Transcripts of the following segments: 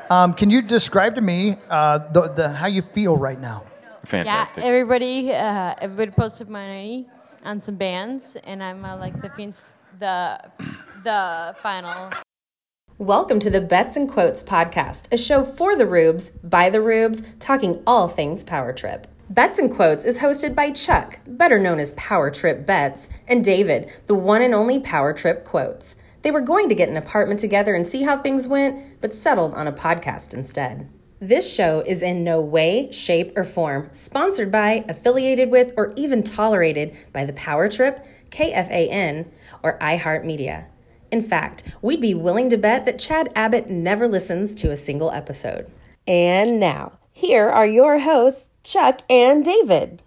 Can you describe to me how you feel right now? Fantastic. Yeah, everybody posted money on some bands, and I'm like the final. Welcome to the Bets and Quotes podcast, a show for the Rubes, by the Rubes, talking all things Power Trip. Bets and Quotes is hosted by Chuck, better known as Power Trip Bets, and David, the one and only Power Trip Quotes. They were going to get an apartment together and see how things went, but settled on a podcast instead. This show is in no way, shape, or form sponsored by, affiliated with, or even tolerated by the Power Trip, KFAN, or iHeartMedia. In fact, we'd be willing to bet that Chad Abbott never listens to a single episode. And now, here are your hosts, Chuck and David.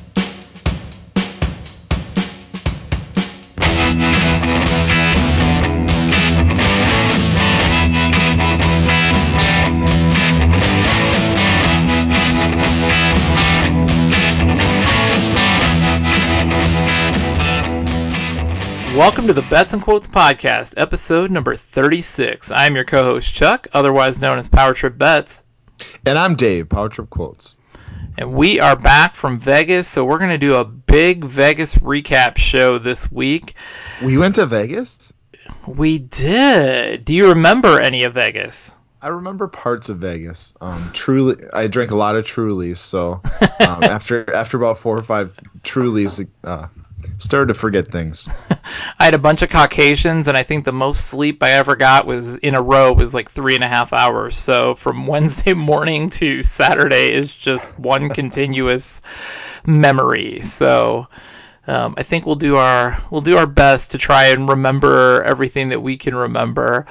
Welcome to the Bets and Quotes podcast, episode number 36. I'm your co-host Chuck, otherwise known as Power Trip Bets. And I'm Dave, Power Trip Quotes. And we are back from Vegas, so we're going to do a big Vegas recap show this week. We went to Vegas? We did. Do you remember any of Vegas? I remember parts of Vegas. Truly, I drank a lot of Trulies, so after about 4 or 5 Trulies, started to forget things. I had a bunch of Caucasians, and I think the most sleep I ever got was in a row was like 3.5 hours. So from Wednesday morning to Saturday is just one continuous memory. So I think we'll do our best to try and remember everything that we can remember.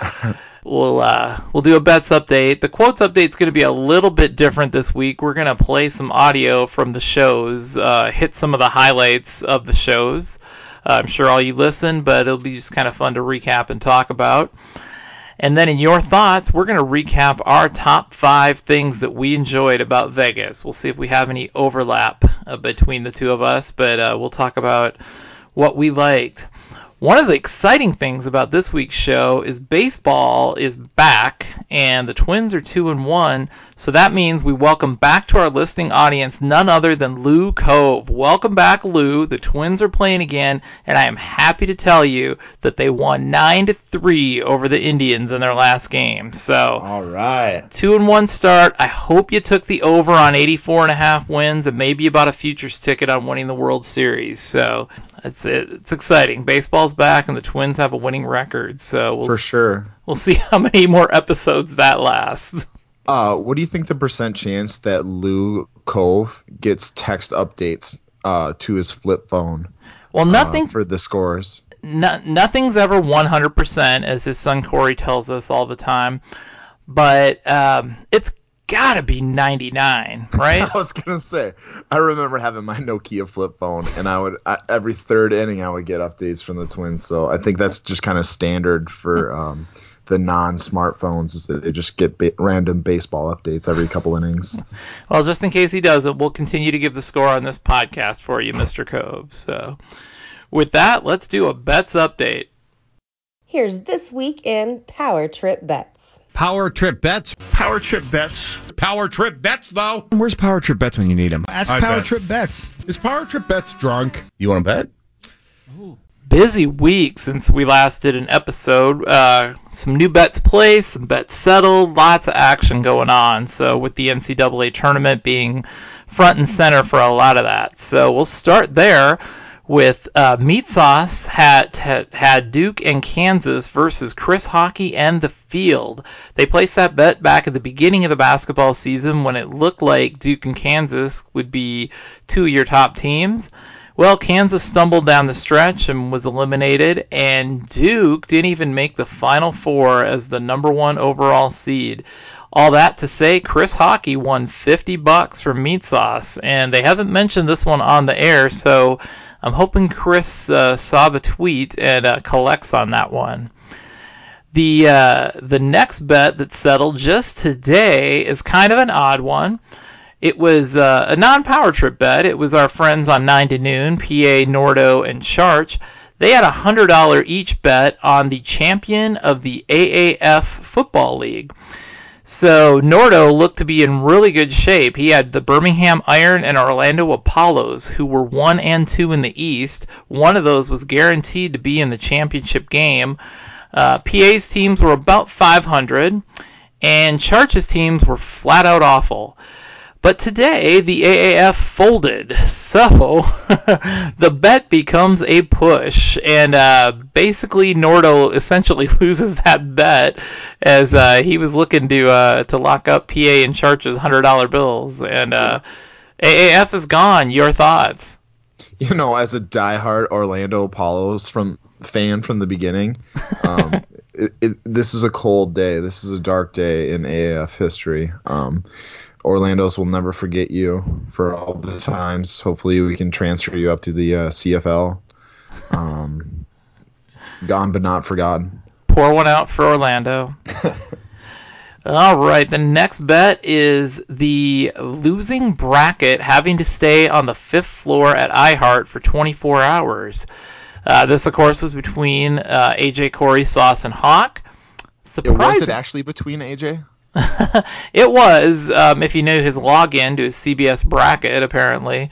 We'll do a bets update. The quotes update is going to be a little bit different this week. We're going to play some audio from the shows, hit some of the highlights of the shows. I'm sure all you listen, but it'll be just kind of fun to recap and talk about. And then in your thoughts, we're going to recap our top 5 things that we enjoyed about Vegas. We'll see if we have any overlap between the two of us, but we'll talk about what we liked. One of the exciting things about this week's show is baseball is back, and the Twins are 2-1, so that means we welcome back to our listening audience none other than Lou Cove. Welcome back, Lou. The Twins are playing again, and I am happy to tell you that they won 9-3 over the Indians in their last game. So, all right, 2-1 start. I hope you took the over on 84.5 wins, and maybe you bought a futures ticket on winning the World Series. So it's exciting. Baseball's back, and the Twins have a winning record. So for sure, we'll see how many more episodes that lasts. What do you think the percent chance that Lou Cove gets text updates to his flip phone? Well, nothing for the scores. Nothing's ever 100%, as his son Corey tells us all the time. But it's gotta be 99, right? I was gonna say, I remember having my Nokia flip phone, and every third inning I would get updates from the Twins. So I think that's just kind of standard for the non-smartphones, is that they just get random baseball updates every couple innings. Well, just in case he doesn't, we'll continue to give the score on this podcast for you, Mr. Cove. So with that, let's do a bets update. Here's this week in Power Trip Bets. Power Trip Bets. Power Trip Bets. Power Trip Bets, though. Where's Power Trip Bets when you need them? Ask Power Trip Bets. Is Power Trip Bets drunk? You want to bet? Ooh. Busy week since we last did an episode. Some new bets placed, some bets settled, lots of action going on. So with the NCAA tournament being front and center for a lot of that. So we'll start there with Meat Sauce had Duke and Kansas versus Chris Hockey and the Field. They placed that bet back at the beginning of the basketball season when it looked like Duke and Kansas would be 2 of your top teams. Well, Kansas stumbled down the stretch and was eliminated, and Duke didn't even make the Final Four as the number 1 overall seed. All that to say, Chris Hockey won $50 from Meat Sauce, and they haven't mentioned this one on the air, so I'm hoping Chris saw the tweet and collects on that one. The next bet that settled just today is kind of an odd one. It was a non-Power Trip bet. It was our friends on 9 to Noon, PA, Nordo, and Charch. They had a $100 each bet on the champion of the AAF Football League. So Nordo looked to be in really good shape. He had the Birmingham Iron and Orlando Apollos, who were 1 and 2 in the East. One of those was guaranteed to be in the championship game. PA's teams were about 500, and Charch's teams were flat out awful. But today, the AAF folded, so the bet becomes a push, and basically Nordo essentially loses that bet as he was looking to lock up PA and Charch's $100 bills, and AAF is gone. Your thoughts? As a diehard Orlando Apollos fan from the beginning, this is a cold day. This is a dark day in AAF history. Orlando's will never forget you for all the times. Hopefully we can transfer you up to the CFL. Gone but not forgotten. Pour one out for Orlando. All right, the next bet is the losing bracket having to stay on the 5th floor at iHeart for 24 hours. This, of course, was between AJ, Corey, Sauce, and Hawk. Was it actually between AJ? It was, if you knew his login to his CBS bracket, apparently.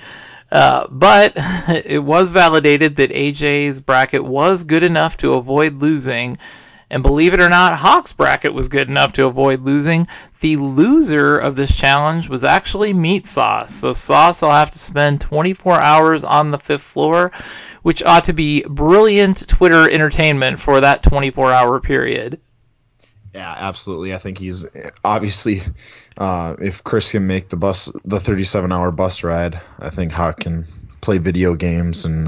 But it was validated that AJ's bracket was good enough to avoid losing. And believe it or not, Hawk's bracket was good enough to avoid losing. The loser of this challenge was actually Meat Sauce. So Sauce will have to spend 24 hours on the 5th floor, which ought to be brilliant Twitter entertainment for that 24-hour period. Yeah, absolutely. I think he's obviously, if Chris can make the 37-hour bus ride, I think Hawk can play video games and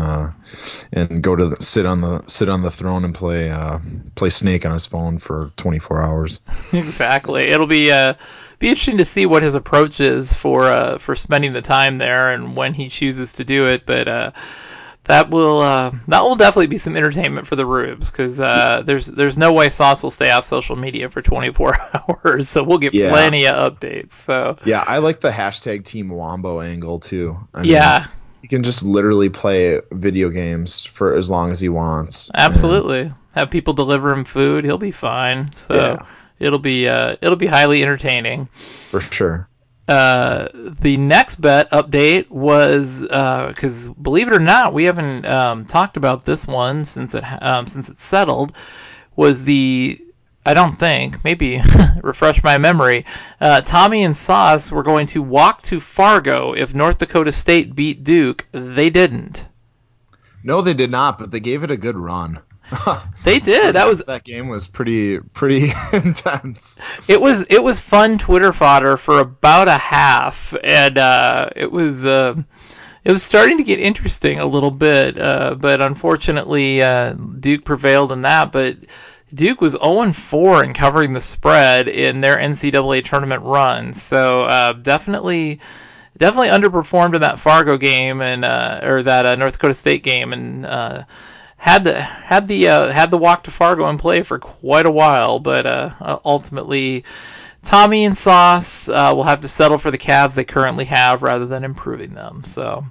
go to sit on the throne and play Snake on his phone for 24 hours. Exactly. It'll be interesting to see what his approach is for spending the time there and when he chooses to do it. But that will definitely be some entertainment for the Rubes, because there's no way Sauce will stay off social media for 24 hours, so we'll get plenty of updates. So yeah, I like the hashtag Team Wombo angle too. He can just literally play video games for as long as he wants. Absolutely, have people deliver him food, he'll be fine. So it'll be highly entertaining for sure. The next bet update was because believe it or not, we haven't talked about this one since it's settled. Was I don't think, maybe refresh my memory. Tommy and Sauce were going to walk to Fargo if North Dakota State beat Duke. They didn't. No, they did not, but they gave it a good run. They did. That game was pretty intense. It was fun Twitter fodder for about a half, and it was starting to get interesting a little bit. But unfortunately, Duke prevailed in that. But Duke was 0-4 in covering the spread in their NCAA tournament run, so definitely underperformed in that Fargo game or that North Dakota State game, and had the walk to Fargo in play for quite a while, but ultimately Tommy and Sauce will have to settle for the Cavs they currently have rather than improving them. So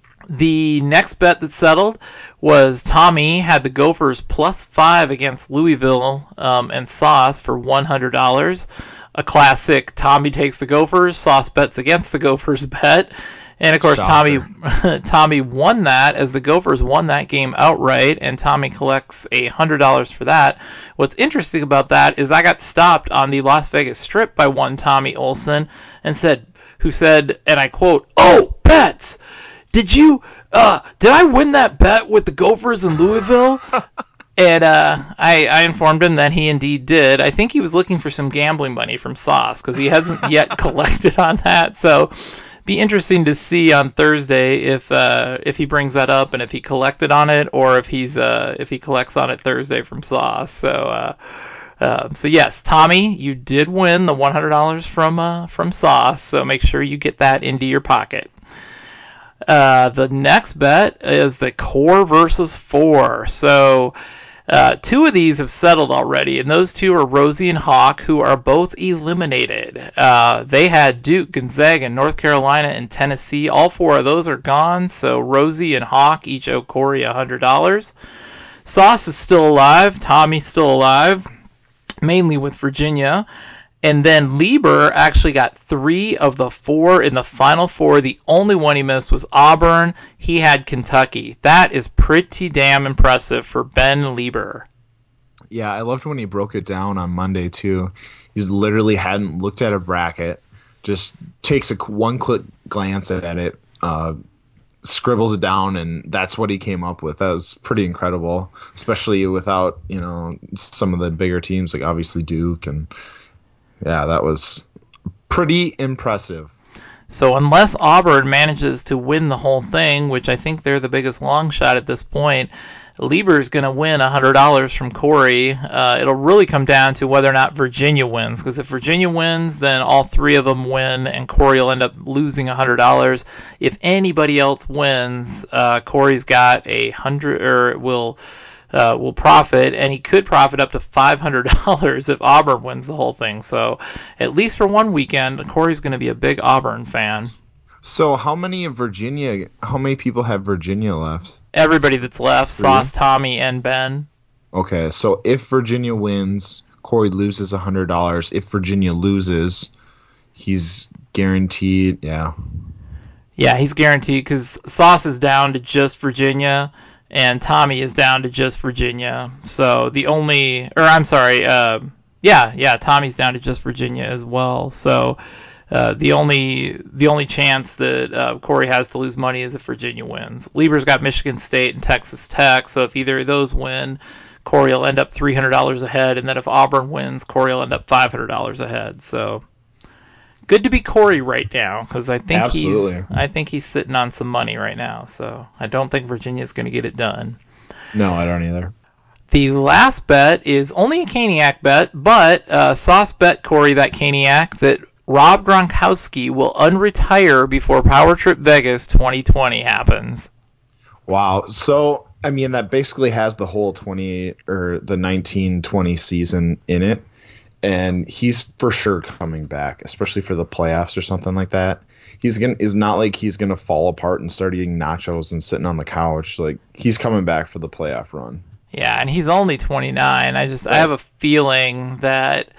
the next bet that settled was Tommy had the Gophers +5 against Louisville, and Sauce for $100. A classic Tommy takes the Gophers, Sauce bets against the Gophers bet. And, of course, Tommy won that, as the Gophers won that game outright, and Tommy collects $100 for that. What's interesting about that is I got stopped on the Las Vegas Strip by one Tommy Olson, who said, and I quote, "Oh, bets! Did I win that bet with the Gophers in Louisville?" And I informed him that he indeed did. I think he was looking for some gambling money from Sauce, because he hasn't yet collected on that, so be interesting to see on Thursday if he brings that up and if he collected on it, or if he collects on it Thursday from Sauce. So yes, Tommy, you did win the $100 from Sauce. So make sure you get that into your pocket. The next bet is the Core versus 4. So two of these have settled already, and those two are Rosie and Hawk, who are both eliminated. They had Duke, Gonzaga, North Carolina, and Tennessee. All four of those are gone, so Rosie and Hawk each owe Corey $100. Sauce is still alive. Tommy's still alive, mainly with Virginia. And then Lieber actually got 3 of the 4 in the Final Four. The only one he missed was Auburn. He had Kentucky. That is pretty damn impressive for Ben Lieber. Yeah, I loved when he broke it down on Monday, too. He's literally hadn't looked at a bracket, just takes a one-quick glance at it, scribbles it down, and that's what he came up with. That was pretty incredible, especially without, some of the bigger teams, like obviously Duke. And yeah, that was pretty impressive. So unless Auburn manages to win the whole thing, which I think they're the biggest long shot at this point, Lieber's going to win $100 from Corey. It'll really come down to whether or not Virginia wins, because if Virginia wins, then all 3 of them win, and Corey will end up losing $100. If anybody else wins, Corey's got $100, or will profit, and he could profit up to $500 if Auburn wins the whole thing. So at least for one weekend, Corey's going to be a big Auburn fan. So how many people have Virginia left? Everybody that's left, Sauce, Tommy, and Ben. Okay, so if Virginia wins, Corey loses $100. If Virginia loses, he's guaranteed, yeah. Yeah, he's guaranteed, because Sauce is down to just Virginia, and Tommy is down to just Virginia. So Tommy's down to just Virginia as well. So the only chance that Corey has to lose money is if Virginia wins. Lieber's got Michigan State and Texas Tech, so if either of those win, Corey will end up $300 ahead, and then if Auburn wins, Corey will end up $500 ahead. So good to be Corey right now, because I think he's sitting on some money right now. So I don't think Virginia's going to get it done. No, I don't either. The last bet is only a Caniac bet, but Sauce bet Corey that Caniac that Rob Gronkowski will unretire before Power Trip Vegas 2020 happens. Wow. So, I mean, that basically has the whole the 1920 season in it. And he's for sure coming back, especially for the playoffs or something like that. It's not like he's gonna fall apart and start eating nachos and sitting on the couch. Like, he's coming back for the playoff run. Yeah, and he's only 29. I have a feeling that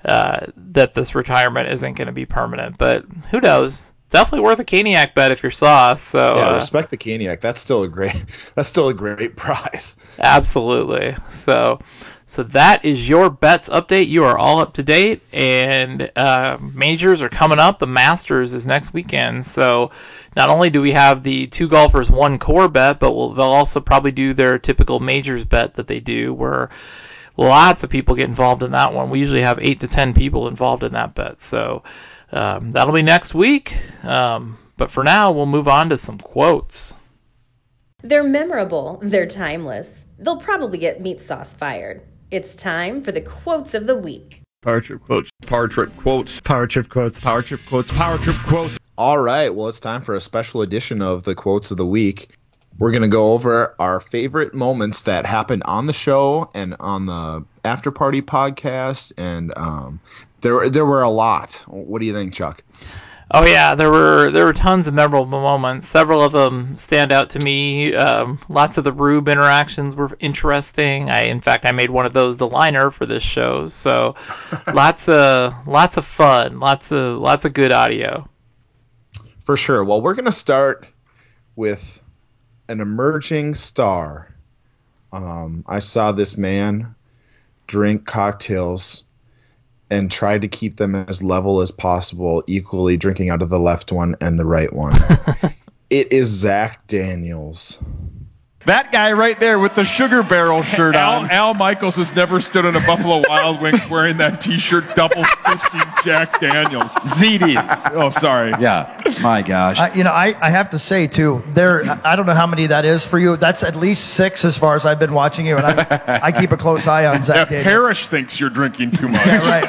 this retirement isn't going to be permanent, but who knows? Definitely worth a Caniac bet if you're Sauce. So yeah, respect the Caniac. That's still a great prize. Absolutely. So that is your bets update. You are all up to date, and majors are coming up. The Masters is next weekend. So not only do we have the 2 golfers 1 core bet, but they'll also probably do their typical majors bet that they do, where lots of people get involved in that one. We usually have 8 to 10 people involved in that bet. So that'll be next week. But for now, we'll move on to some quotes. They're memorable. They're timeless. They'll probably get meat sauce fired. It's time for the quotes of the week. Power Trip quotes. Power Trip quotes. Power Trip quotes. Power Trip quotes. Power Trip quotes. All right. Well, it's time for a special edition of the quotes of the week. We're going to go over our favorite moments that happened on the show and on the After Party podcast, and there were a lot. What do you think, Chuck? Oh yeah, there were tons of memorable moments. Several of them stand out to me. Lots of the Rube interactions were interesting. In fact, I made one of those the liner for this show. So lots of fun, lots of good audio. For sure. Well, we're going to start with an emerging star. I saw this man drink cocktails and tried to keep them as level as possible, equally drinking out of the left one and the right one. It is Zach Daniels. That guy right there with the Sugar Barrel shirt on. Al Michaels has never stood in a Buffalo Wild Wings wearing that T-shirt, double-fisting Jack Daniels. ZD. Oh, sorry. Yeah. My gosh. I have to say, too, I don't know how many that is for you. That's at least 6 as far as I've been watching you, and I keep a close eye on Zach Daniels. Parrish thinks you're drinking too much. Yeah, right.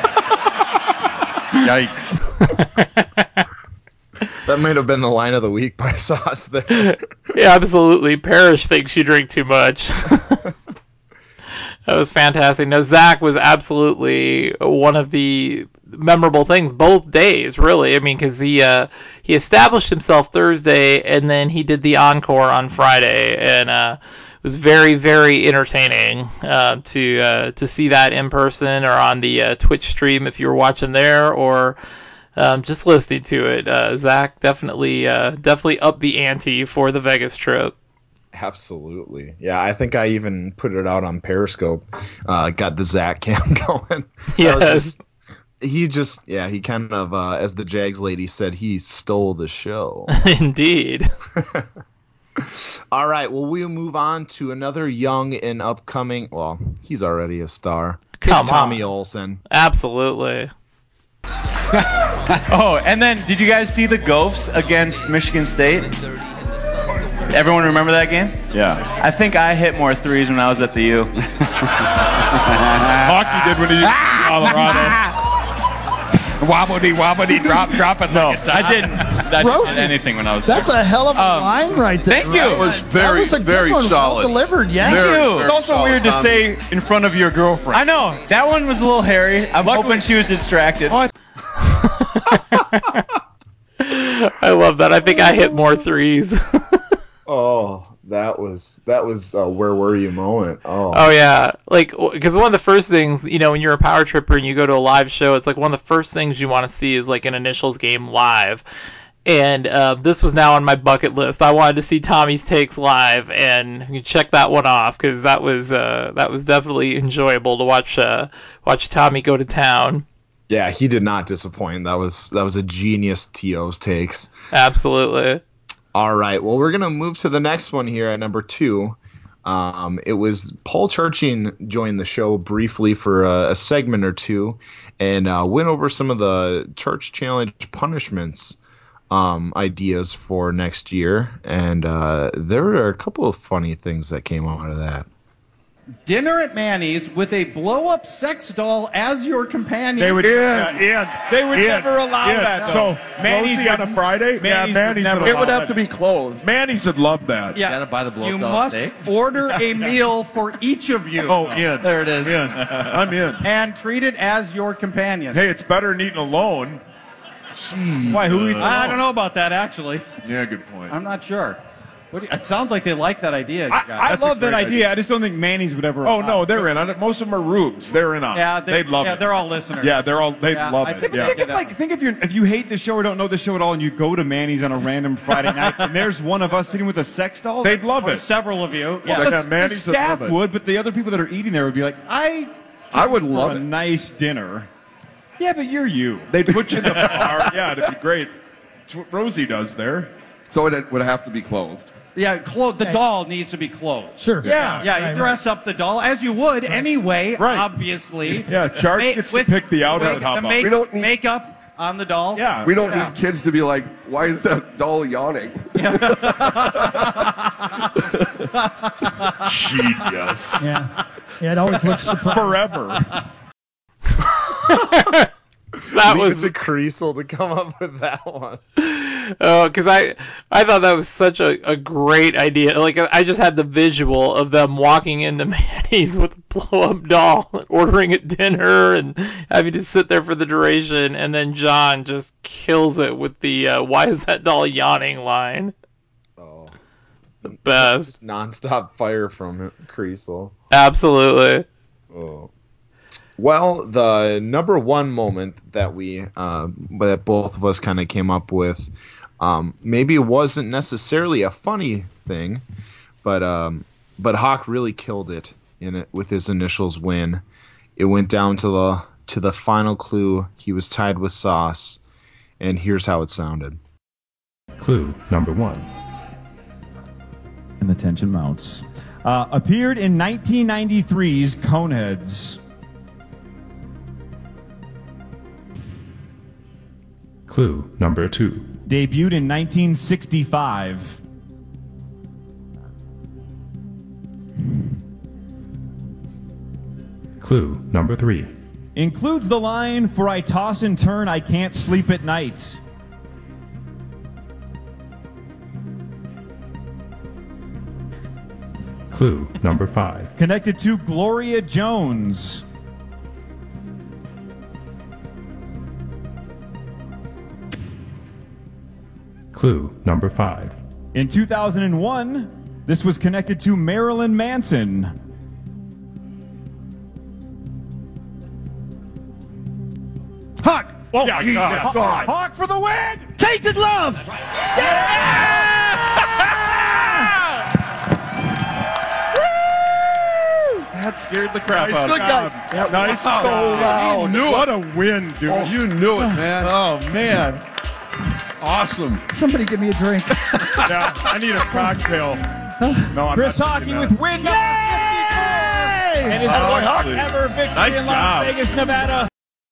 Yikes. That might have been the line of the week by Sauce there. Yeah, absolutely. Parrish thinks you drink too much. That was fantastic. No, Zach was absolutely one of the memorable things both days, really. I mean, because he established himself Thursday, and then he did the encore on Friday, and it was very, very entertaining to see that in person or on the Twitch stream if you were watching there, or just listening to it. Zach definitely upped the ante for the Vegas trip. Absolutely. Yeah, I think I even put it out on Periscope. Got the Zach cam going. Yes. He kind of, as the Jags lady said, he stole the show. Indeed. All right, well, we'll move on to another young and upcoming, well, he's already a star. It's Tommy Olsen. Absolutely. Oh, and then did you guys see the Gophers against Michigan State? Everyone remember that game? Yeah. I think I hit more threes when I was at the U. Hockey did when he was in Colorado. Wobbly, drop it. No, like it's I didn't. I didn't Rosie, hit anything when I was That's there. a hell of a line right there. Thank you. Right? That was That was a good very one. solid. Well delivered, yeah. Thank you. Very It's also solid, weird to Tommy. say In front of your girlfriend. I know. That one was a little hairy. I'm hoping she was distracted. I love that. I think I hit more threes. Oh, that was where were you moment. Oh yeah, like, because one of the first things, when you're a power tripper and you go to a live show, it's like one of the first things you want to see is like an initials game live. And this was now on my bucket list. I wanted to see Tommy's takes live, and you check that one off because that was definitely enjoyable to watch Tommy go to town. Yeah, he did not disappoint. That was a genius TO's takes. Absolutely. All right, well, we're going to move to the next one here at number 2. It was Paul Churchian joined the show briefly for a segment or two and went over some of the Church Challenge punishments ideas for next year. And there are a couple of funny things that came out of that. Dinner at Manny's with a blow-up sex doll as your companion. They would, Ian, they would never allow that. So Manny's on a Friday. Manny's would It would have to be clothed. Manny's would love that. Yeah. Gotta buy the blow-up You doll must steak. order a meal for each of you. Oh, in. There it is. In. I'm in. And treat it as your companion. Hey, it's better than eating alone. Why? Who eats I don't know about that, actually. Yeah, good point. I'm not sure. It sounds like they like that idea. I love that idea. I just don't think Manny's would ever. Oh no, they're in on it. Most of them are rubes. They're in on it. Yeah, they'd love it. they're all listeners. Yeah, they'd love it. Yeah. Think if you hate the show or don't know the show at all, and you go to Manny's on a random Friday night, and there's one of us sitting with a sex doll. They'd love Or it. several of you. Well, Yeah. the Manny's the would staff love it. would, but the other people that are eating there would be like, I would love a it. nice dinner. Yeah, but you're you. They'd put you in the bar. Yeah, it'd be great. That's what Rosie does there. So it would have to be clothed. Yeah, the doll needs to be clothed. Sure. Yeah, you dress up the doll as you would anyway, obviously. Yeah, Charge gets to pick the outfit. How about? We don't need- makeup on the doll. Yeah. We don't need kids to be like, why is that doll yawning? Genius. Yeah, it always looks surprising. Forever. That Leave was it to Creasel to come up with that one. because I thought that was such a great idea. Like, I just had the visual of them walking into Manny's with a blow-up doll, and ordering at dinner, and having to sit there for the duration, and then John just kills it with the "Why is that doll yawning?" line. Oh, The best. just nonstop fire from Creasel. Absolutely. Oh. Well, the number one moment that that both of us kind of came up with, maybe it wasn't necessarily a funny thing, but Hawk really killed it with his initials win. It went down to the final clue. He was tied with Sauce, and here's how it sounded. Clue number 1. And the tension mounts. Appeared in 1993's Coneheads. Clue number 2. Debuted in 1965. Clue number 3. Includes the line, "For I toss and turn, I can't sleep at night." Clue number 5. Connected to Gloria Jones. Clue number 5. In 2001, This was connected to Marilyn Manson. Hawk! Oh my God. Hawk for the win! Tainted Love! That scared the crap out of Good me. guy. Nice Wow. job. You knew What it. a win, dude. Oh, you knew it, man. Oh, man. Awesome. Somebody give me a drink. Yeah, I need a cocktail. No, I'm Chris not Hockey drinking with that. win number 54 and his Hawk. first ever victory Nice in Las job. Vegas, Nevada.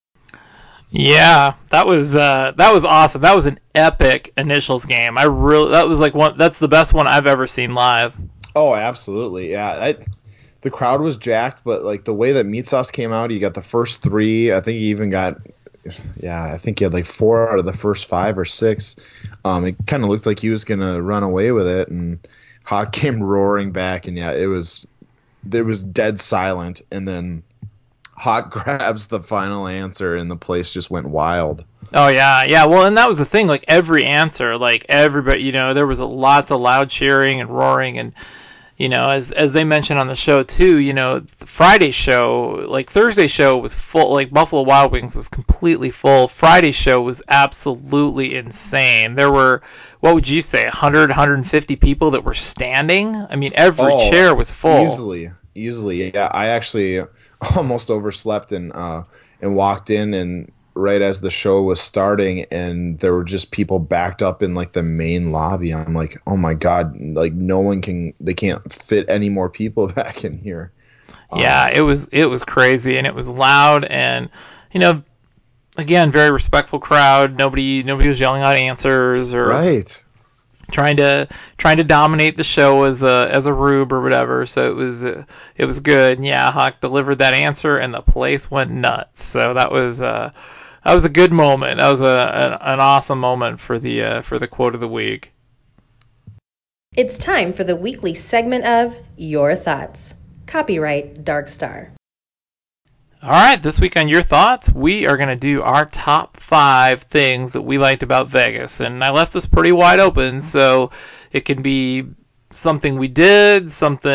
Yeah, that was awesome. That was an epic initials game. That's the best one I've ever seen live. Oh, absolutely. Yeah. The crowd was jacked, but like the way that Meat Sauce came out, he got the first 3. I think he even got, I think he had like 4 out of the first 5 or 6. It kind of looked like he was going to run away with it, and Hawk came roaring back, and there was dead silent, and then Hawk grabs the final answer, and the place just went wild. Oh yeah. Well, and that was the thing. Like every answer, like everybody, there was lots of loud cheering and roaring, and as they mentioned on the show too, the Friday show, like Thursday show was full. Like Buffalo Wild Wings was completely full. Friday show was absolutely insane. There were, what would you say, 100, 150 people that were standing? I mean, every chair was full. Easily. Yeah, I actually almost overslept and walked in, and right as the show was starting, and there were just people backed up in like the main lobby. I'm like, oh my God, like they can't fit any more people back in here. Yeah, it was crazy, and it was loud, and again, very respectful crowd. Nobody was yelling out answers or right. Trying to dominate the show as a rube or whatever. So it was good. And yeah, Hawk delivered that answer, and the place went nuts. So that was a good moment. That was an awesome moment for the quote of the week. It's time for the weekly segment of Your Thoughts. Copyright Dark Star. All right, this week on Your Thoughts, we are going to do our top 5 things that we liked about Vegas. And I left this pretty wide open, so it can be something we did,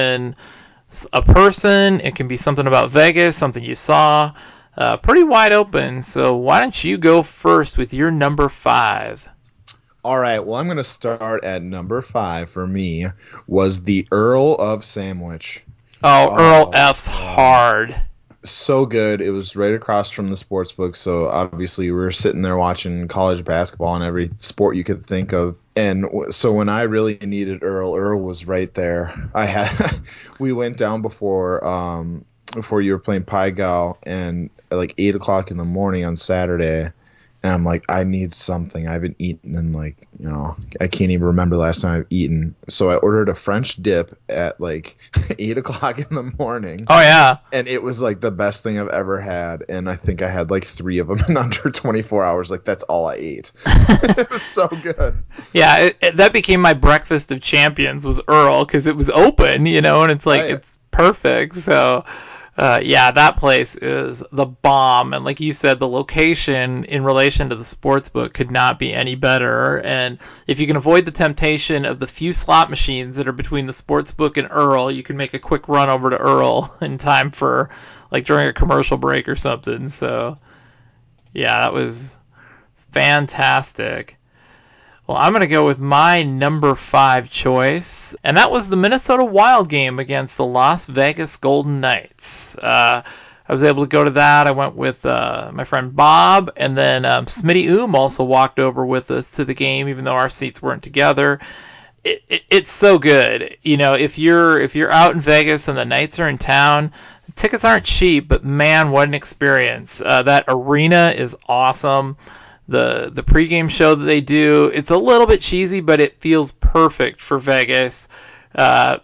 a person, it can be something about Vegas, something you saw. Pretty wide open, so why don't you go first with your number 5? All right, well, I'm going to start at number 5 for me was the Earl of Sandwich. Oh, Earl F's hard. So good. It was right across from the sports book, so obviously we were sitting there watching college basketball and every sport you could think of. And so when I really needed Earl was right there. We went down before you were playing Pai Gow, and at like 8 o'clock in the morning on Saturday, and I'm like, I need something. I haven't eaten in I can't even remember the last time I've eaten. So I ordered a French dip at like 8 o'clock in the morning. Oh yeah. And it was like the best thing I've ever had. And I think I had like 3 of them in under 24 hours. Like that's all I ate. It was so good. Yeah, that became my breakfast of champions was Earl, because it was open, and it's like, It's perfect. So yeah, that place is the bomb, and like you said, the location in relation to the sports book could not be any better. And if you can avoid the temptation of the few slot machines that are between the sports book and Earl, you can make a quick run over to Earl in time for like during a commercial break or something. So yeah, that was fantastic. Well, I'm going to go with my number 5 choice, and that was the Minnesota Wild game against the Las Vegas Golden Knights. I was able to go to that. I went with my friend Bob, and then Smitty Oom also walked over with us to the game, even though our seats weren't together. It's so good. If you're out in Vegas and the Knights are in town, tickets aren't cheap, but man, what an experience. That arena is awesome. The pregame show that they do, it's a little bit cheesy, but it feels perfect for Vegas. And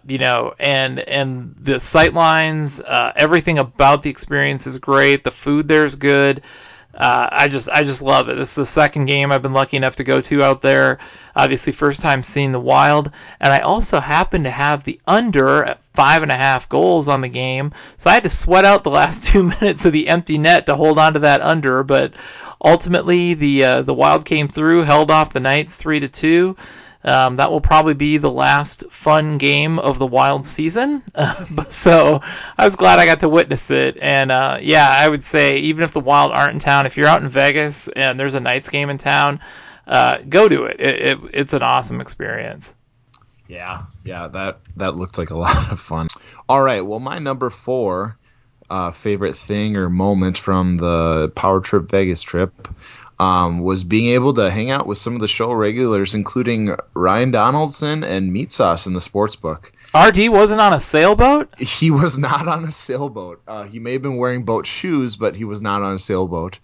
the sight lines, everything about the experience is great. The food there's good. I just love it. This is the second game I've been lucky enough to go to out there. Obviously, first time seeing the Wild, and I also happen to have the under at 5.5 goals on the game, so I had to sweat out the last 2 minutes of the empty net to hold on to that under, but ultimately the Wild came through, held off the Knights 3-2. That will probably be the last fun game of the Wild season. So I was glad I got to witness it. And yeah, I would say even if the Wild aren't in town, if you're out in Vegas and there's a Knights game in town, go to it. It's an awesome experience. Yeah, that looked like a lot of fun. All right, well, my number 4 favorite thing or moment from the Power Trip Vegas trip was being able to hang out with some of the show regulars, including Ryan Donaldson and Meat Sauce in the sportsbook. RD wasn't on a sailboat? He was not on a sailboat. He may have been wearing boat shoes, but he was not on a sailboat.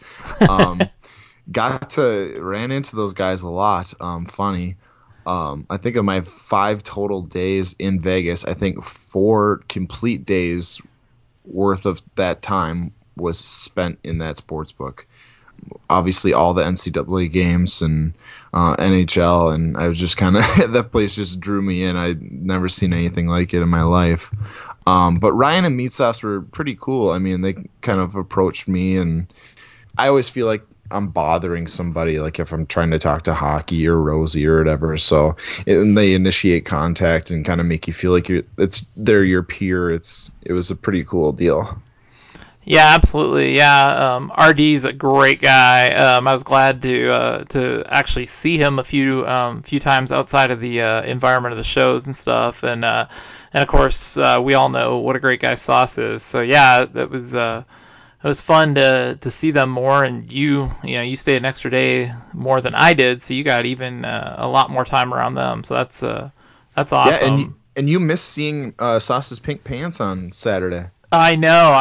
Ran into those guys a lot. Funny. I think of my 5 total days in Vegas, I think 4 complete days worth of that time was spent in that sports book. Obviously all the NCAA games and NHL, and I was just kind of that place just drew me in. I'd never seen anything like it in my life. But Ryan and Meat Sauce were pretty cool. I mean, they kind of approached me, and I always feel like I'm bothering somebody, like if I'm trying to talk to Hockey or Rosie or whatever. So and they initiate contact and kind of make you feel like they're your peer. It was a pretty cool deal. Yeah, absolutely. Yeah, RD's a great guy. I was glad to actually see him a few times outside of the environment of the shows and stuff. And of course we all know what a great guy Sauce is. So yeah, it was fun to see them more, and you stayed an extra day more than I did, so you got even a lot more time around them. So that's awesome. Yeah, and you missed seeing Sauce's pink pants on Saturday. I know.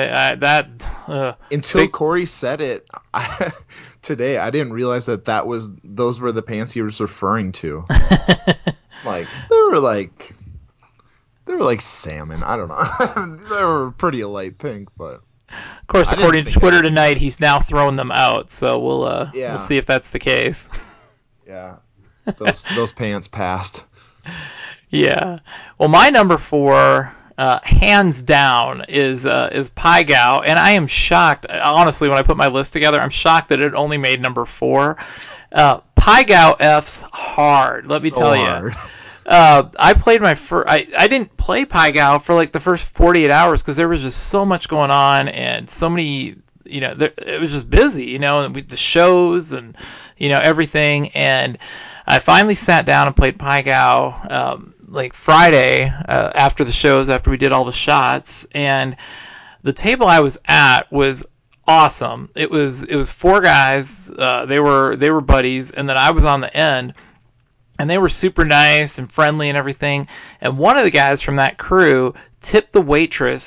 Until Corey said it today, I didn't realize those were the pants he was referring to. Like they were like salmon. I don't know. They were pretty light pink, but. Of course, according to Twitter tonight, he's now throwing them out. So we'll see if that's the case. Yeah, those pants passed. Yeah. Well, my number 4, hands down, is Pai Gow, and I am shocked. Honestly, when I put my list together, I'm shocked that it only made number 4. Pai Gow F's hard. Let me tell you. I played my first. I didn't play Pai Gow for like the first 48 hours because there was just so much going on and so many. It was just busy. And with the shows and everything. And I finally sat down and played Pai Gow like Friday after the shows, after we did all the shots. And the table I was at was awesome. It was 4 guys. They were buddies, and then I was on the end. And they were super nice and friendly and everything. And one of the guys from that crew tipped the waitress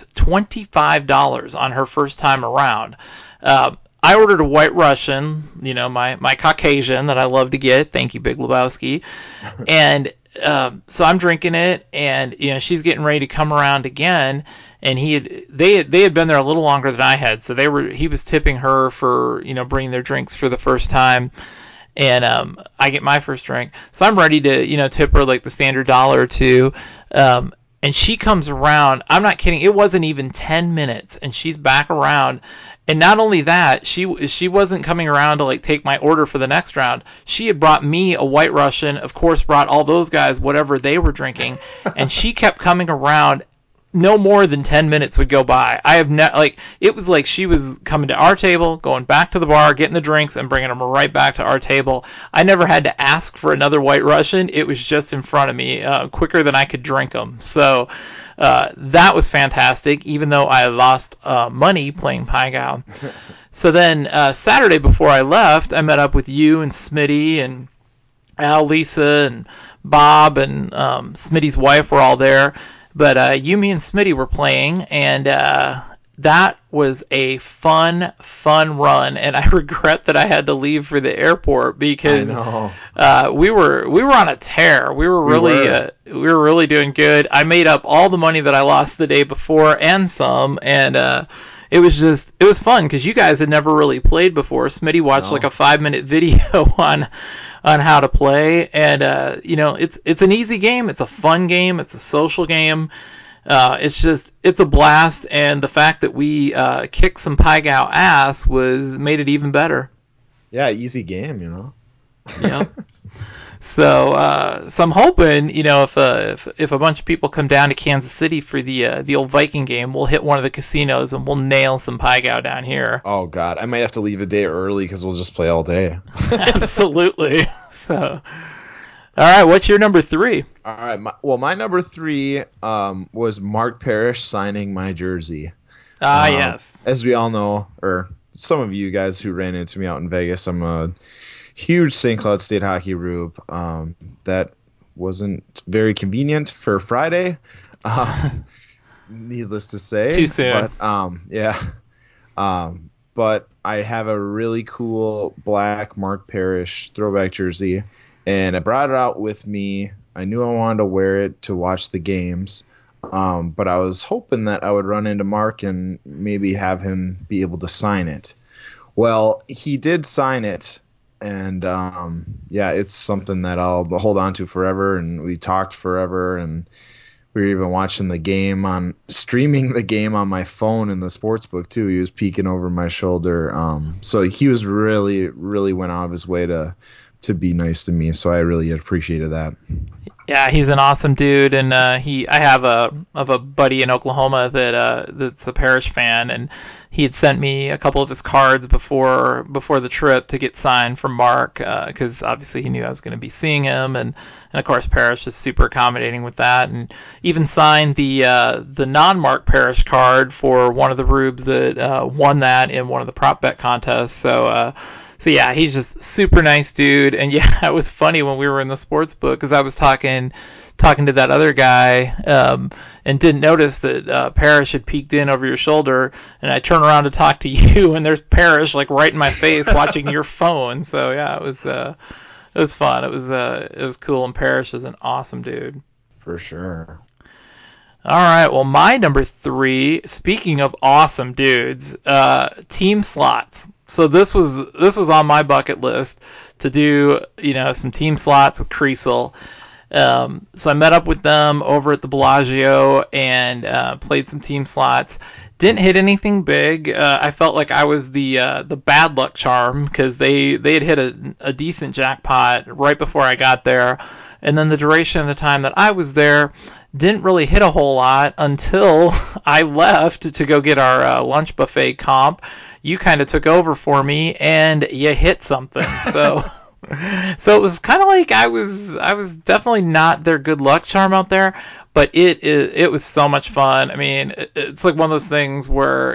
$25 on her first time around. I ordered a White Russian, my Caucasian that I love to get. Thank you, Big Lebowski. And so I'm drinking it, and she's getting ready to come around again. And they had been there a little longer than I had, so he was tipping her for bringing their drinks for the first time. And I get my first drink, so I'm ready to tip her like the standard $1 or $2. And she comes around. I'm not kidding. It wasn't even 10 minutes, and she's back around. And not only that, she wasn't coming around to like take my order for the next round. She had brought me a White Russian. Of course, brought all those guys whatever they were drinking, and she kept coming around. No more than 10 minutes would go by. It was like she was coming to our table, going back to the bar, getting the drinks, and bringing them right back to our table. I never had to ask for another White Russian. It was just in front of me, quicker than I could drink them. So that was fantastic, even though I lost money playing Pai Gow. So then Saturday before I left, I met up with you and Smitty and Al, Lisa, and Bob, and Smitty's wife were all there. But Yumi and Smitty were playing, and that was a fun run. And I regret that I had to leave for the airport because we were on a tear. We were really doing good. I made up all the money that I lost the day before and some, and it was fun because you guys had never really played before. Smitty watched like a 5-minute video on how to play, and it's an easy game, it's a fun game, it's a social game. It's a blast, and the fact that we kicked some Pai Gow ass made it even better. Yeah, easy game, Yeah. So I'm hoping, if a bunch of people come down to Kansas City for the old Viking game, we'll hit one of the casinos and we'll nail some Pai Gow down here. Oh God, I might have to leave a day early because we'll just play all day. Absolutely. So, all right, what's your number 3? All right, my number 3 was Mark Parrish signing my jersey. Yes. As we all know, or some of you guys who ran into me out in Vegas, I'm a huge St. Cloud State hockey rube. That wasn't very convenient for Friday, needless to say. Too soon. But, yeah. But I have a really cool black Mark Parrish throwback jersey, and I brought it out with me. I knew I wanted to wear it to watch the games, but I was hoping that I would run into Mark and maybe have him be able to sign it. Well, he did sign it. And, it's something that I'll hold on to forever. And we talked forever. And we were even streaming the game on my phone in the sports book, too. He was peeking over my shoulder. So he was really, really went out of his way to be nice to me. So I really appreciated that. Yeah, he's an awesome dude. And I have a buddy in Oklahoma that's a Parrish fan. And he had sent me a couple of his cards before the trip to get signed from Mark, because obviously he knew I was going to be seeing him, and of course Parrish is super accommodating with that, and even signed the non-Mark Parrish card for one of the rubes that won that in one of the prop bet contests. So yeah, he's just super nice dude, and yeah, it was funny when we were in the sports book because I was talking to that other guy, and didn't notice that Parrish had peeked in over your shoulder, and I turn around to talk to you, and there's Parrish like right in my face watching your phone. So yeah, it was fun. It was cool, and Parrish is an awesome dude. For sure. All right, well, my number 3, speaking of awesome dudes, team slots. So this was on my bucket list to do, some team slots with Creasel. So I met up with them over at the Bellagio and played some team slots. Didn't hit anything big. I felt like I was the bad luck charm because they had hit a decent jackpot right before I got there, and then the duration of the time that I was there didn't really hit a whole lot until I left to go get our lunch buffet comp. You kind of took over for me and you hit something. So it was kind of like I was definitely not their good luck charm out there, but it was so much fun. I mean, it's like one of those things where,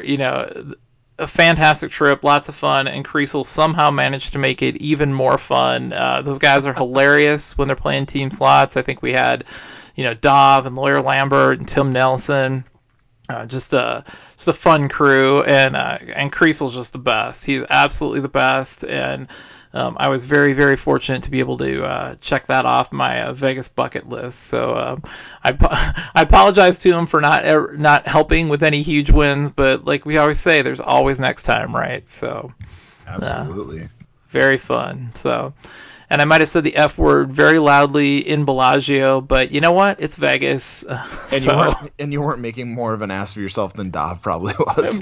a fantastic trip, lots of fun, and Creasel somehow managed to make it even more fun. Those guys are hilarious when they're playing team slots. I think we had, Dov and Lawyer Lambert and Tim Nelson. Just a fun crew, and Creasel's just the best. He's absolutely the best, and I was very, very fortunate to be able to check that off my Vegas bucket list. So I apologize to him for not helping with any huge wins, but like we always say, there's always next time, right? So absolutely, very fun. So. And I might have said the F word very loudly in Bellagio, but you know what? It's Vegas. And you weren't making more of an ass of yourself than Dov probably was.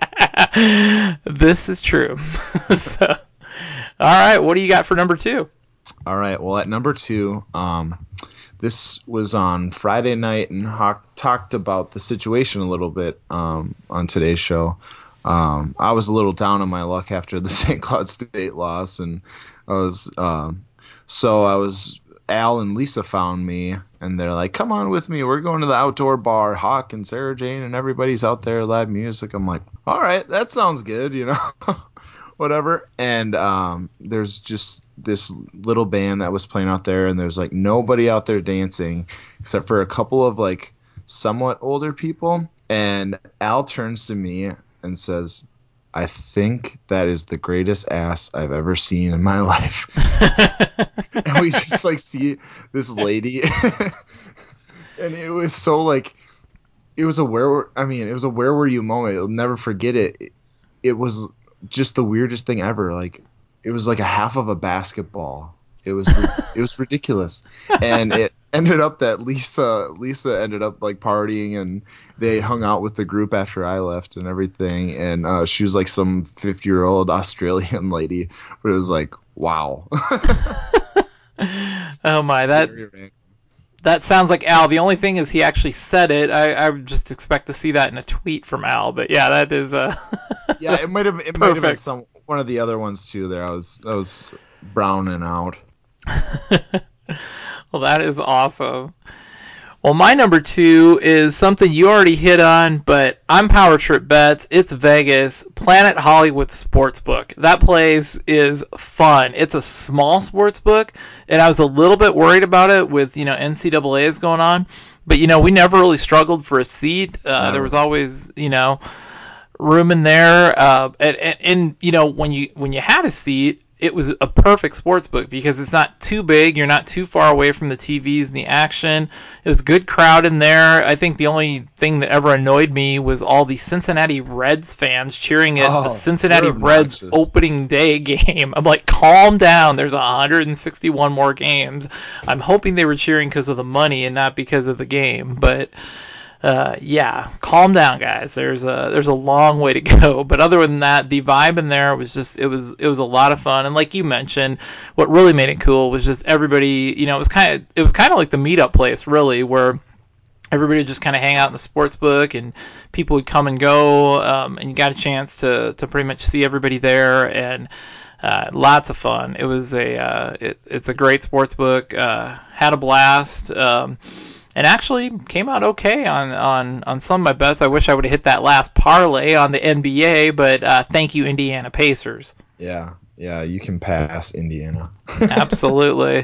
This is true. So, all right, what do you got for number 2? All right, well, at number 2, this was on Friday night, and Hawk talked about the situation a little bit on today's show. I was a little down on my luck after the St. Cloud State loss, and I was Al and Lisa found me, and they're like, come on with me, we're going to the outdoor bar. Hawk and Sarah Jane and everybody's out there, live music. I'm like, all right, that sounds good, whatever. And there's just this little band that was playing out there, and there's like nobody out there dancing except for a couple of like somewhat older people. And Al turns to me and says, I think that is the greatest ass I've ever seen in my life. And we just like see this lady, and it was so like, it was a where were you moment. I'll never forget it. It was just the weirdest thing ever. Like, it was like a half of a basketball. It was ridiculous, and it ended up that Lisa ended up like partying, and they hung out with the group after I left and everything. And she was like some 50-year-old Australian lady, but it was like, wow. Oh my, Scary random. that sounds like Al. The only thing is he actually said it. I would just expect to see that in a tweet from Al. But yeah, that is Yeah, it might have been one of the other ones too. There, I was browning out. Well, that is awesome. Well, my number 2 is something you already hit on, but I'm Power Trip Bets. It's Vegas, Planet Hollywood Sportsbook. That place is fun. It's a small sportsbook, and I was a little bit worried about it with, NCAA's going on. But, we never really struggled for a seat. There was always, room in there. And when you had a seat, it was a perfect sports book because it's not too big. You're not too far away from the TVs and the action. It was a good crowd in there. I think the only thing that ever annoyed me was all the Cincinnati Reds fans cheering at the Cincinnati Reds opening day game. I'm like, calm down. There's 161 more games. I'm hoping they were cheering because of the money and not because of the game. But yeah, calm down, guys. There's a long way to go, but other than that, the vibe in there was just it was a lot of fun. And like you mentioned, what really made it cool was just everybody. It was kind of like the meetup place, really, where everybody would just kind of hang out in the sports book, and people would come and go, and you got a chance to pretty much see everybody there, and lots of fun. It was it's a great sports book. Had a blast. And actually came out okay on some of my bets. I wish I would have hit that last parlay on the NBA, but thank you, Indiana Pacers. Yeah, you can pass Indiana. Absolutely.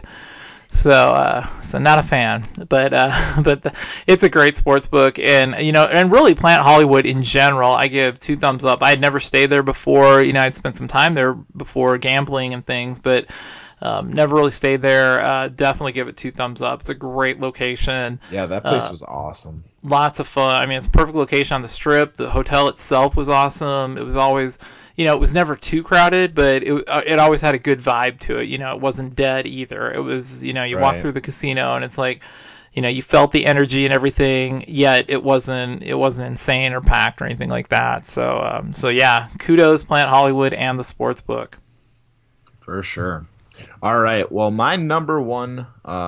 So not a fan, but it's a great sports book, and and really Planet Hollywood in general, I give 2 thumbs up. I had never stayed there before. I'd spent some time there before gambling and things, but never really stayed there. Definitely give it 2 thumbs up. It's a great location. Yeah, that place was awesome. Lots of fun. I mean, it's a perfect location on the Strip. The hotel itself was awesome. It was always, it was never too crowded, but it always had a good vibe to it. It wasn't dead either. It was, you walk through the casino and it's like, you felt the energy and everything, yet it wasn't insane or packed or anything like that. So yeah, kudos Planet Hollywood and the sports book. For sure. All right. Well, my number 1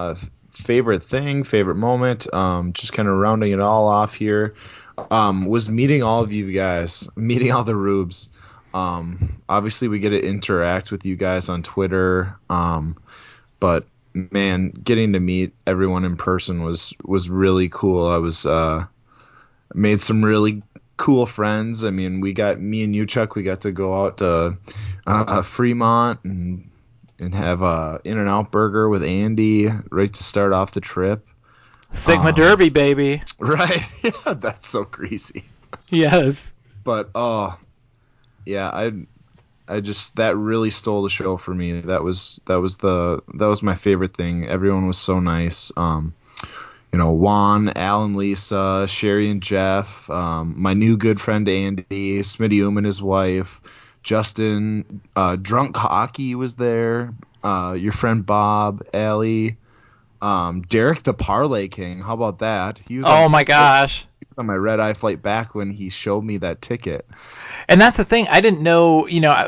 favorite moment, just kind of rounding it all off here, was meeting all of you guys, meeting all the Rubes. Obviously, we get to interact with you guys on Twitter, but man, getting to meet everyone in person was really cool. I was made some really cool friends. I mean, me and you, Chuck, we got to go out to Fremont and have a In-N-Out burger with Andy right to start off the trip. Sigma Derby, baby. Right. Yeah, that's so greasy. Yes. But yeah, I just, that really stole the show for me. That was my favorite thing. Everyone was so nice. Juan, Al and Lisa, Sherry and Jeff, my new good friend Andy, Smitty and his wife, Justin, Drunk Hockey was there, your friend Bob, Allie, Derek the Parlay King. How about that? He was my gosh. He was on my red eye flight back when he showed me that ticket. And that's the thing. I didn't know,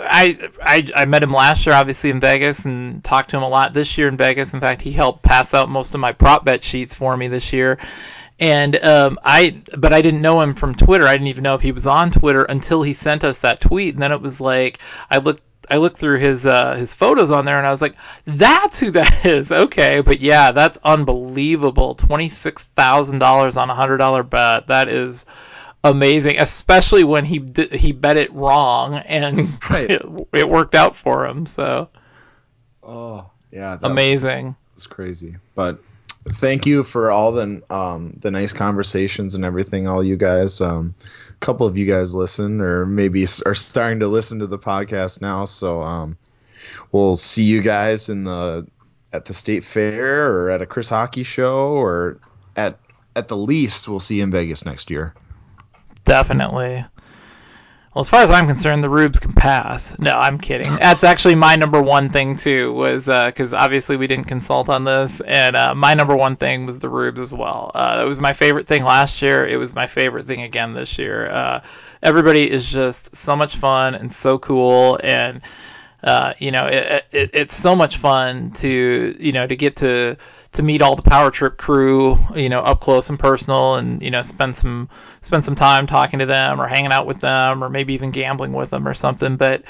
I met him last year, obviously, in Vegas, and talked to him a lot this year in Vegas. In fact, he helped pass out most of my prop bet sheets for me this year. And but I didn't know him from Twitter. I didn't even know if he was on Twitter until he sent us that tweet. And then it was like, I looked through his photos on there, and I was like, that's who that is. Okay, but yeah, that's unbelievable. $26,000 on a $100 bet. That is amazing, especially when he bet it wrong, and right. it worked out for him. So, oh yeah, that amazing. was crazy. But thank you for all the nice conversations and everything. All you guys, a couple of you guys listen, or maybe are starting to listen to the podcast now. So we'll see you guys at the state fair, or at a Chris Hockey show, or at the least we'll see you in Vegas next year. Definitely. Well, as far as I'm concerned, the Rubes can pass. No, I'm kidding. That's actually my number 1 thing, too, was because obviously we didn't consult on this, and my number 1 thing was the Rubes as well. It was my favorite thing last year. It was my favorite thing again this year. Everybody is just so much fun and so cool, and It's so much fun to get to meet all the Power Trip crew, up close and personal, and spend some time talking to them or hanging out with them or maybe even gambling with them or something. But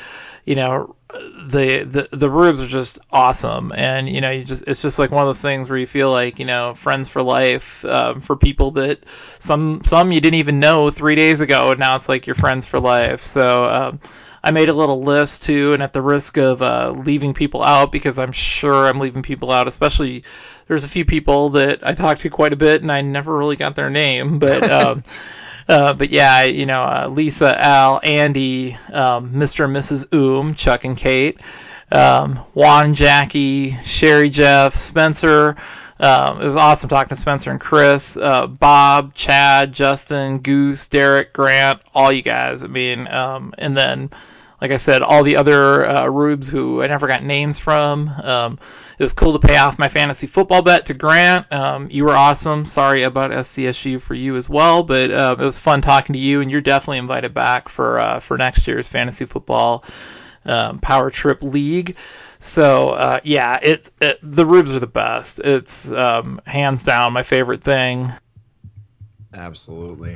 the rubes are just awesome, and it's just like one of those things where you feel like friends for life, for people that some you didn't even know 3 days ago, and now it's like your friends for life. So I made a little list too, and at the risk of leaving people out, because I'm sure I'm leaving people out, especially there's a few people that I talked to quite a bit and I never really got their name, but yeah, Lisa, Al, Andy, Mr. and Mrs. Chuck and Kate, Juan, Jackie, Sherry, Jeff, Spencer. It was awesome talking to Spencer and Chris, Bob, Chad, Justin, Goose, Derek, Grant, all you guys. I mean, and then, like I said, all the other rubes who I never got names from. It was cool to pay off my fantasy football bet to Grant. You were awesome. Sorry about SCSU for you as well, but it was fun talking to you, and you're definitely invited back for next year's fantasy football Power Trip League. So yeah, the rubes are the best. It's hands down my favorite thing. Absolutely.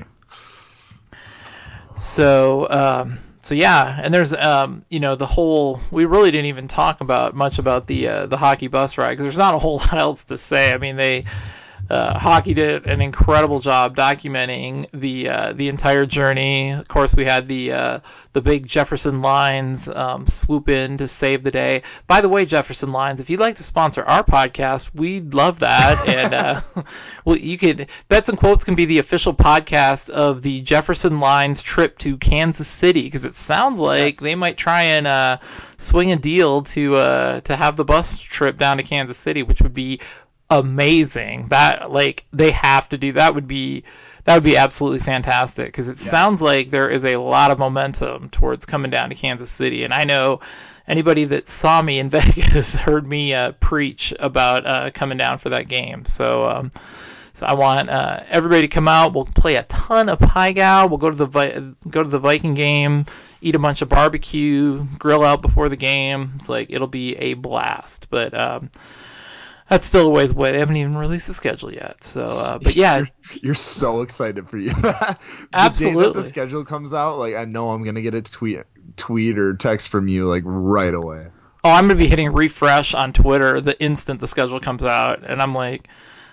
So yeah, and there's the whole. We really didn't even talk much about the hockey bus ride, because there's not a whole lot else to say. I mean, hockey did an incredible job documenting the entire journey. Of course, we had the big Jefferson Lines swoop in to save the day. By the way, Jefferson Lines, if you'd like to sponsor our podcast, we'd love that. And well, you could. Bets and Quotes can be the official podcast of the Jefferson Lines trip to Kansas City, because it sounds like they might try and swing a deal to have the bus trip down to Kansas City, which would be amazing. That, like, they have to do that. Would be absolutely fantastic, because it sounds like there is a lot of momentum towards coming down to Kansas City, and I know anybody that saw me in Vegas heard me preach about coming down for that game. So I want everybody to come out. We'll play a ton of Pai Gow. We'll go to the Viking game, eat a bunch of barbecue, grill out before the game. It's like, it'll be a blast. But that's still a ways away. They haven't even released the schedule yet. So, but yeah, you're so excited for you. Absolutely. The day that the schedule comes out, like, I know I'm gonna get a tweet or text from you, like, right away. Oh, I'm gonna be hitting refresh on Twitter the instant the schedule comes out, and I'm like,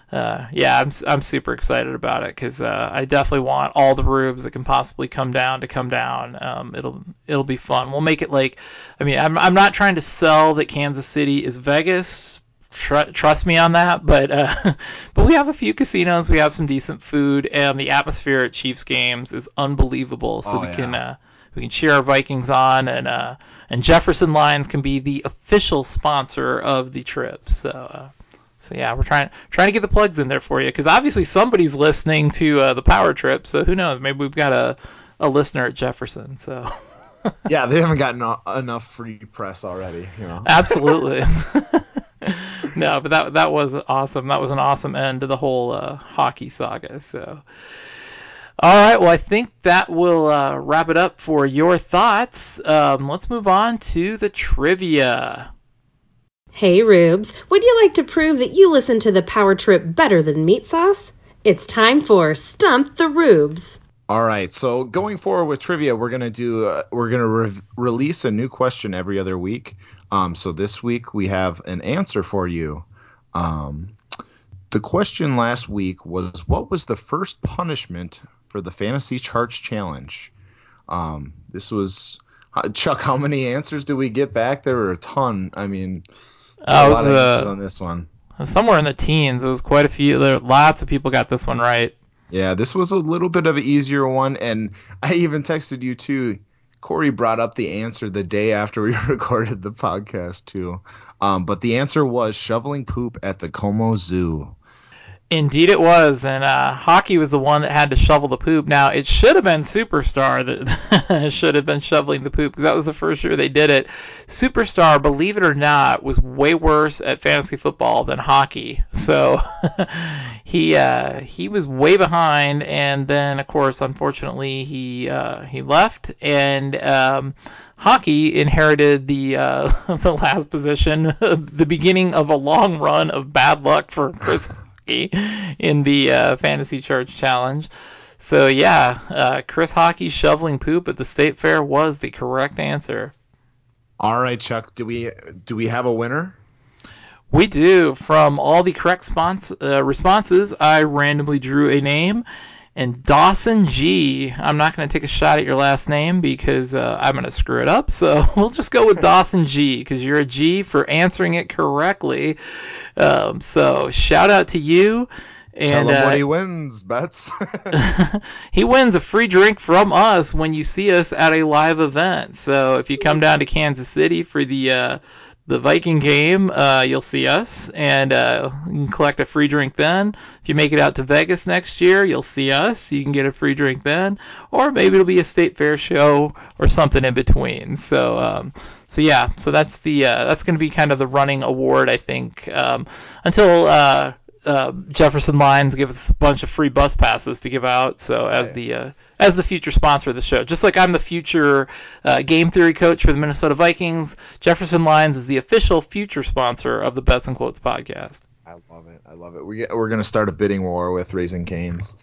yeah, I'm super excited about it, because I definitely want all the rubes that can possibly come down to come down. It'll be fun. We'll make it like, I mean, I'm not trying to sell that Kansas City is Vegas. Trust me on that, but we have a few casinos, we have some decent food, and the atmosphere at Chiefs games is unbelievable. So we can cheer our Vikings on, and Jefferson Lines can be the official sponsor of the trip. So yeah, we're trying to get the plugs in there for you, because obviously somebody's listening to the Power Trip. So who knows? Maybe we've got a listener at Jefferson. So yeah, they haven't gotten enough free press already. Absolutely. No, but that was awesome. That was an awesome end to the whole hockey saga. So, all right. Well, I think that will wrap it up for your thoughts. Let's move on to the trivia. Hey, Rubes, would you like to prove that you listen to the Power Trip better than meat sauce? It's time for Stump the Rubes. All right, so going forward with trivia, we're gonna release a new question every other week. So this week we have an answer for you. The question last week was, what was the first punishment for the Fantasy Charts Challenge? This was, Chuck, how many answers did we get back? There were a ton. I mean, a lot of answers on this one. Somewhere in the teens. It was quite a few. Lots of people got this one right. Yeah, this was a little bit of an easier one, and I even texted you too. Corey brought up the answer the day after we recorded the podcast too. But the answer was shoveling poop at the Como Zoo. Indeed it was, and hockey was the one that had to shovel the poop. Now, it should have been Superstar that should have been shoveling the poop, because that was the first year they did it. Superstar, believe it or not, was way worse at fantasy football than hockey. So he was way behind, and then, of course, unfortunately, he left, and Hockey inherited the the last position, the beginning of a long run of bad luck for Chris Hockey in the Fantasy Charts Challenge. So yeah, Chris Hockey shoveling poop at the State Fair was the correct answer. All right, Chuck. Do we have a winner? We do. From all the correct responses, I randomly drew a name. And Dawson G. I'm not going to take a shot at your last name because I'm going to screw it up. So we'll just go with Dawson G. because you're a G for answering it correctly. So shout out to you. And, tell him what he wins, Bets. He wins a free drink from us when you see us at a live event. So if you come down to Kansas City for the Viking game, you'll see us, and you can collect a free drink then. If you make it out to Vegas next year, you'll see us. You can get a free drink then, or maybe it'll be a State Fair show or something in between. So yeah, so that's going to be kind of the running award, I think, until Jefferson Lines gives us a bunch of free bus passes to give out. So as the future sponsor of the show, just like I'm the future game theory coach for the Minnesota Vikings, Jefferson Lines is the official future sponsor of the Bets and Quotes podcast. I love it. We're gonna start a bidding war with Raising Canes.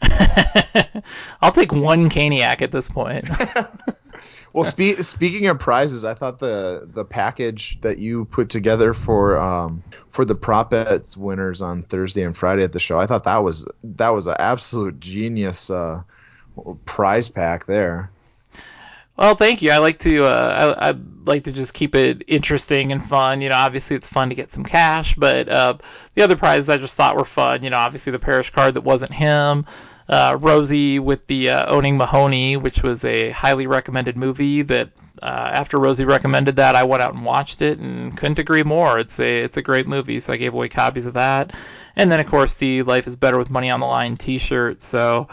I'll take one Caniac at this point. Well, speaking of prizes, I thought the package that you put together for the prop bets winners on Thursday and Friday at the show, I thought that was an absolute genius prize pack there. Well, thank you. I like to just keep it interesting and fun. You know, obviously it's fun to get some cash, but the other prizes I just thought were fun. You know, obviously the Parrish card that wasn't him. Rosie with the Owning Mahoney, which was a highly recommended movie that after Rosie recommended that, I went out and watched it and couldn't agree more. It's a great movie, so I gave away copies of that. And then, of course, the Life is Better with Money on the Line t-shirt. So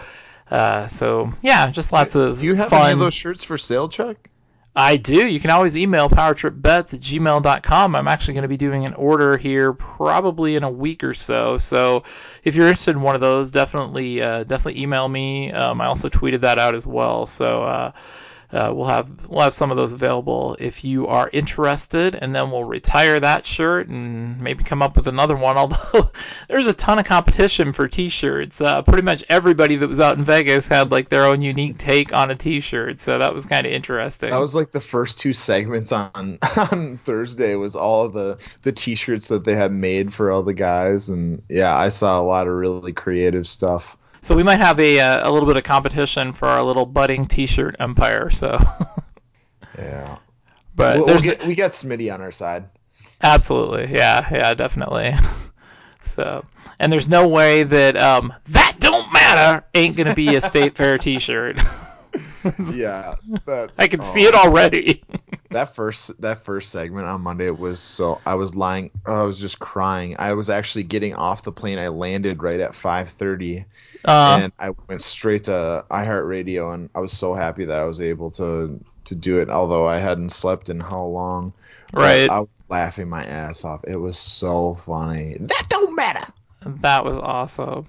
yeah, just lots of fun. Do you have any of those shirts for sale, Chuck? I do. You can always email powertripbets@gmail.com. I'm actually going to be doing an order here probably in a week or so. So if you're interested in one of those, definitely email me. I also tweeted that out as well. So we'll have some of those available if you are interested, and then we'll retire that shirt and maybe come up with another one. Although there's a ton of competition for t-shirts. Pretty much everybody that was out in Vegas had like their own unique take on a t-shirt, so that was kind of interesting. That was like the first two segments on Thursday was all of the t-shirts that they had made for all the guys, and yeah, I saw a lot of really creative stuff. So we might have a little bit of competition for our little budding t-shirt empire. So yeah, but we got Smitty on our side. Absolutely, yeah, definitely. So, and there's no way that that don't matter ain't gonna be a State Fair t-shirt. Yeah, I can see it already. That first segment on Monday was I was just crying. I was actually getting off the plane. I landed right at 5:30, and I went straight to iHeartRadio, and I was so happy that I was able to do it, although I hadn't slept in how long. Right. I was laughing my ass off. It was so funny. That don't matter. That was awesome.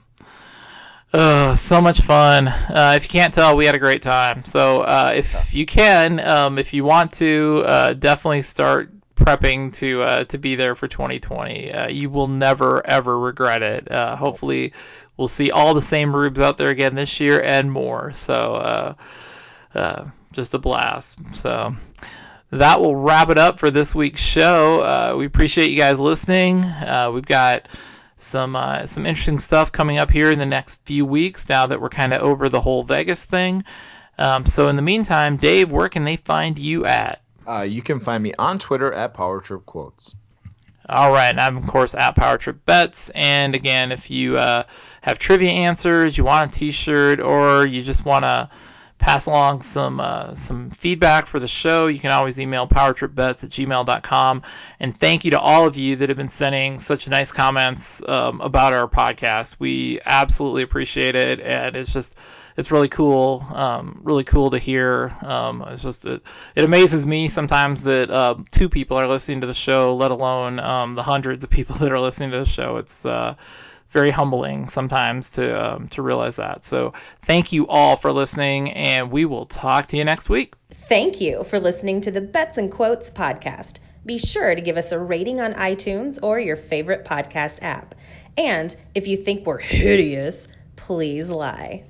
So much fun. If you can't tell, we had a great time. So if you can, if you want to, definitely start prepping to be there for 2020. You will never, ever regret it. Hopefully we'll see all the same rubes out there again this year and more. So just a blast. So that will wrap it up for this week's show. We appreciate you guys listening. We've got some interesting stuff coming up here in the next few weeks now that we're kind of over the whole Vegas thing. So in the meantime, Dave, where can they find you at? You can find me on Twitter at PowerTripQuotes. All right, and I'm, of course, at PowerTripBets. And again, if you have trivia answers, you want a t-shirt, or you just want to pass along some feedback for the show, you can always email powertripbets@gmail.com. And thank you to all of you that have been sending such nice comments about our podcast. We absolutely appreciate it, and it's really cool to hear. It amazes me sometimes that 2 people are listening to the show, let alone the hundreds of people that are listening to the show. It's very humbling sometimes to realize that. So thank you all for listening, and we will talk to you next week. Thank you for listening to the Bets and Quotes podcast. Be sure to give us a rating on iTunes or your favorite podcast app. And if you think we're hideous, please lie.